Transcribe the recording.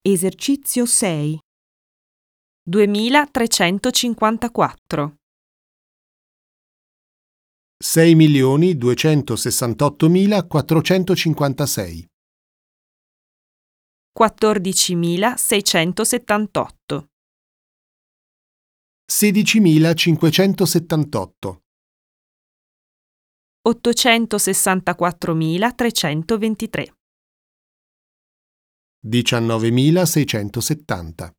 Esercizio 6. 2354. 6.268.456. 14.678. 16.578. 864.323. 19.670.